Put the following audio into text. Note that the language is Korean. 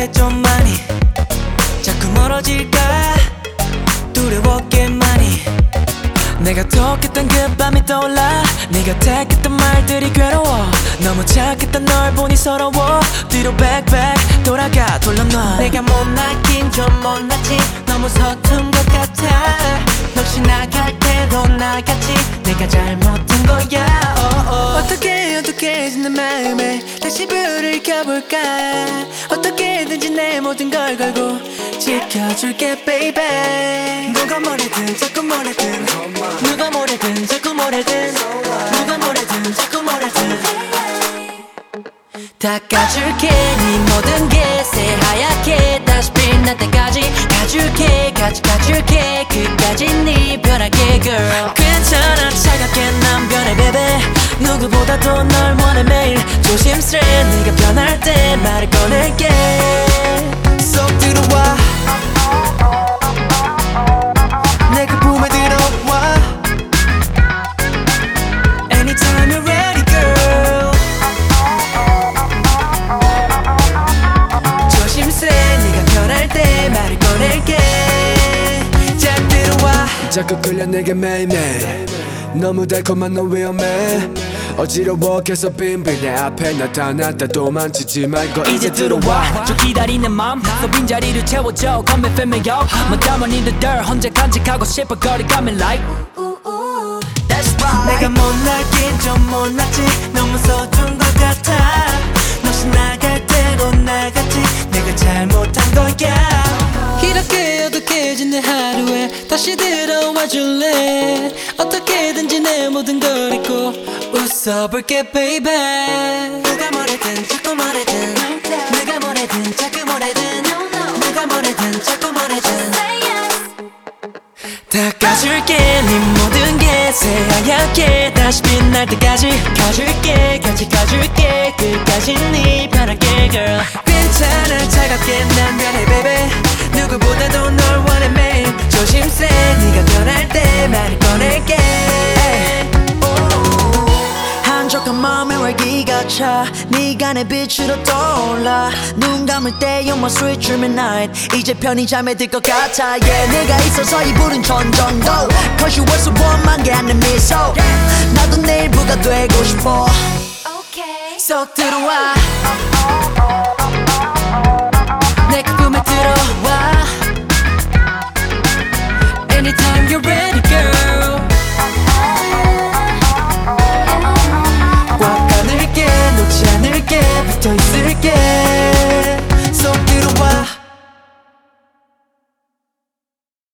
게 좀 많이 자꾸 멀어질까 두려웠게 많이 내가 톡했던 그 밤이 떠올라 네가 택했던 말들이 괴로워 너무 착했던 널 보니 서러워 뒤로 백백 돌아가 돌려놔 내가 못났긴 좀 못났지 너무 서툰 것 같아 역시 나갈 때도 나같이 내가 잘못한 거야 어떻게 내 마음에 다시 불을 켜볼까 어떻게든지 내 모든 걸 걸고 지켜줄게 baby 누가 뭐래든 자꾸 뭐래든 누가 뭐래든 자꾸 뭐래든 누가 뭐래든 자꾸 뭐래든 닦아줄게 네 모든 게 새하얗게 다시 빛날 때까지 가줄게 가줄게 끝까지 네 변하게 girl 괜찮아 차갑게 난 변해 baby 누구보다도 널 원해 매일 조심스레 네가 변할 때 말을 꺼낼게 쏙 들어와 내 그 품에 들어와 Anytime you're ready girl 조심스레 네가 변할 때 말을 꺼낼게 자 들어와 자꾸 끌려 내게 매일매일 너무 달콤한 너 위험해 어지러워 계속 빙빙 내 앞에 나타났다 도망치지 말고 이제 들어와 저 기다리는 맘 너 빈자리를 채워줘 Come and fill me up 뭐 담은 in the dirt 혼자 간직하고 싶어 거리감이 like That's right 내가 못났긴 좀 못났지 너무 서툰 것 같아 너시 나갈 때로 나갔지 내가 잘못한 거야 이렇게 어둑해진 내 하루에 다시 들어와 줄래 어떻게든지 내 모든 걸 잊고 웃어볼게 baby 누가 뭐래든 자꾸 뭐래든 누가 뭐래든 자꾸 뭐래든 누가 뭐래든 자꾸 뭐래든 닦아줄게 네 모든 게 새하얗게 다시 빛날 때까지 가줄게 가줄게 끝까지 네 변하게 girl 괜찮아 차갑게 난 변해 baby 누구보다도 널 원해 매일 조심스레 네가 변할 때 말을 꺼낼게 한적한 마음에 활기가 차 네가 내 빛으로 떠올라 눈 감을 때 you're my sweet dreaming night 이제 편히 잠에 들 것 같아 yeah 네가 있어서 이 불은 천정도 Cause you were so warm 만개 않는 미소 나도 내일 부가 되고 싶어 쏙 들어와